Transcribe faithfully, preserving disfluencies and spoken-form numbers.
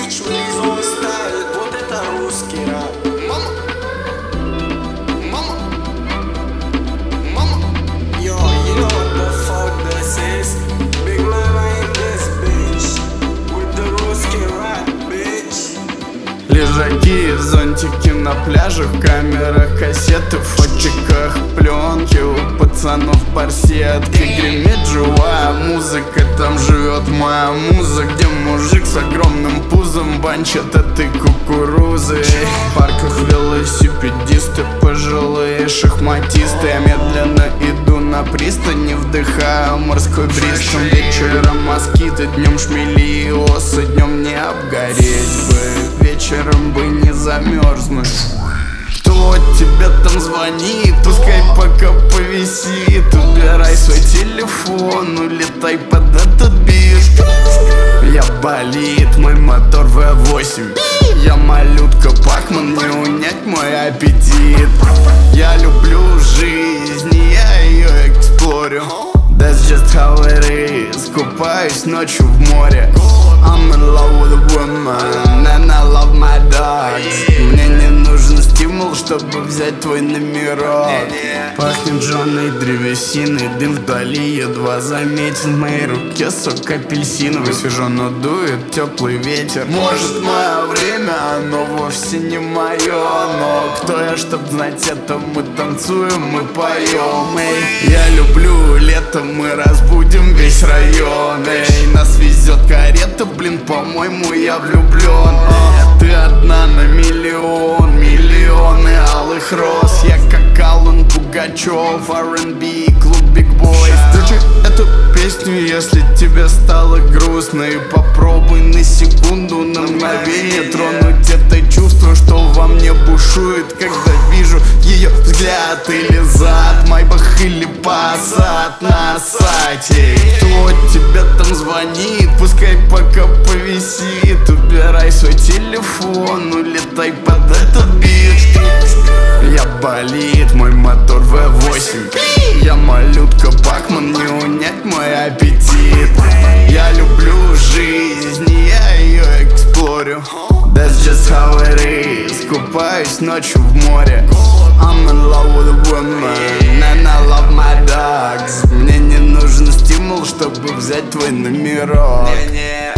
Швыризон ставит, вот это русский рэп. Мама, мама, мама. Yo, you know what the fuck this is? Big mama in this bitch with the русский рэп, bitch. Лежаки, зонтики на пляжах, камерах, кассеты, в фотчиках, пленки. У пацанов барсетки, гремит живая музыка, там живет моя муза, где мужик с огромным пузом банчат этой кукурузы. В парках велосипедисты, пожилые шахматисты. Я медленно иду на пристань, не вдыхаю морской бриз. Там вечером москиты, днем шмели и осы, днем не обгореть бы, вечером бы не замерзнуть. Кто тебе там звонит? Пускай пока повисит. Убирай свой телефон, улетай под этот бит. Я болит, мой мотор вэ восемь. Я малютка Пакман, не унять мой аппетит. Я люблю жизнь, и я ее эксплорю. That's just how it is. Купаюсь ночью в море. I'm in love with a woman and I love my dogs. Мне не нужен стимул, чтобы взять твой номерок. Пахнет жженой древесиной, дым вдали едва заметен. В моей руке сок апельсиновый, свежо, но дует теплый ветер. Может, мое время, оно вовсе не мое, но кто я, чтоб знать это? Мы танцуем, мы поем. Эй, я люблю лето, мы разбудим весь район. Эй, нас везет карета, блин, по-моему, я влюблен. Ты одна на миллион, миллионы алых роз. Я как Алан Пугачев, ар энд би, клуб Big Boys. Включи эту песню, если тебе стало грустно, и попробуй на секунду, на мгновение тронуть это чувство, что во мне бушует, когда вижу ее взгляд или зад, Майбах или Пассат на сайте. Кто тебе там звонит? Пускай пока повисит. Убирай свой телефон, улетай под этот бит. Я болит, мой мотор вэ восемь. Я малютка Пакман, не унять мой аппетит. Я люблю жизнь, и я ее эксплорю. That's just how it is. Купаюсь ночью в море. I'm in love with a woman and I love my dogs. Мне не нужен стимул, чтобы взять твой номерок.